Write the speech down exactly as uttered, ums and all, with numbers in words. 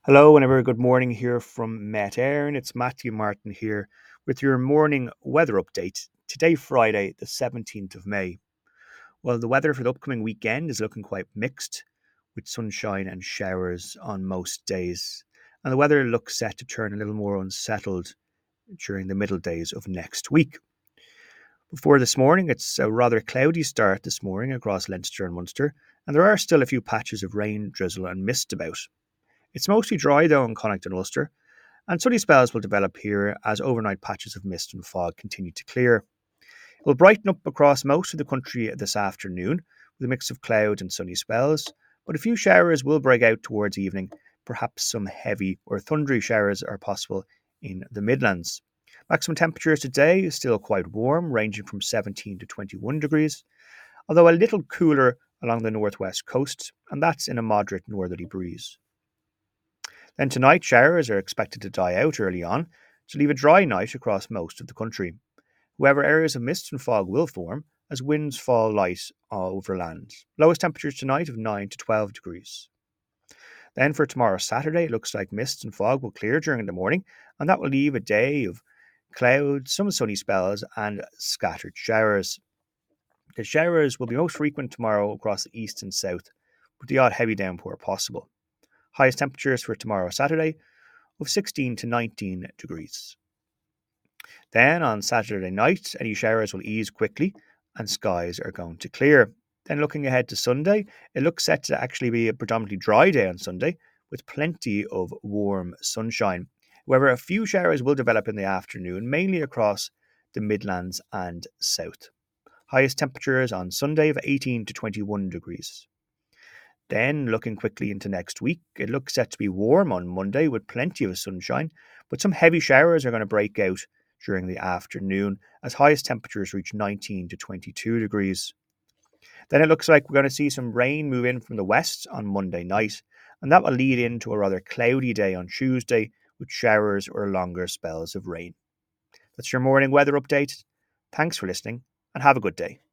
Hello and a very good morning here from Met Aaron. It's Matthew Martin here with your morning weather update. Today, Friday, the seventeenth of May. Well, the weather for the upcoming weekend is looking quite mixed with sunshine and showers on most days. And the weather looks set to turn a little more unsettled during the middle days of next week. Before this morning, it's a rather cloudy start this morning across Leinster and Munster, and there are still a few patches of rain, drizzle, and mist about. It's mostly dry though in Connacht and Ulster, and sunny spells will develop here as overnight patches of mist and fog continue to clear. It will brighten up across most of the country this afternoon with a mix of cloud and sunny spells, but a few showers will break out towards evening. Perhaps some heavy or thundery showers are possible in the Midlands. Maximum temperatures today is still quite warm, ranging from seventeen to twenty-one degrees, although a little cooler along the northwest coast, and that's in a moderate northerly breeze. Then tonight, showers are expected to die out early on to leave a dry night across most of the country. However, areas of mist and fog will form as winds fall light over land. Lowest temperatures tonight of nine to twelve degrees. Then for tomorrow, Saturday, it looks like mist and fog will clear during the morning, and that will leave a day of clouds, some sunny spells, and scattered showers. The showers will be most frequent tomorrow across the east and south, with the odd heavy downpour possible. Highest temperatures for tomorrow, Saturday, of sixteen to nineteen degrees. Then on Saturday night, any showers will ease quickly and skies are going to clear. Then looking ahead to Sunday, it looks set to actually be a predominantly dry day on Sunday with plenty of warm sunshine. However, a few showers will develop in the afternoon, mainly across the Midlands and South. Highest temperatures on Sunday of eighteen to twenty-one degrees. Then, looking quickly into next week, it looks set to be warm on Monday with plenty of sunshine, but some heavy showers are going to break out during the afternoon as highest temperatures reach nineteen to twenty-two degrees. Then it looks like we're going to see some rain move in from the west on Monday night, and that will lead into a rather cloudy day on Tuesday with showers or longer spells of rain. That's your morning weather update. Thanks for listening and have a good day.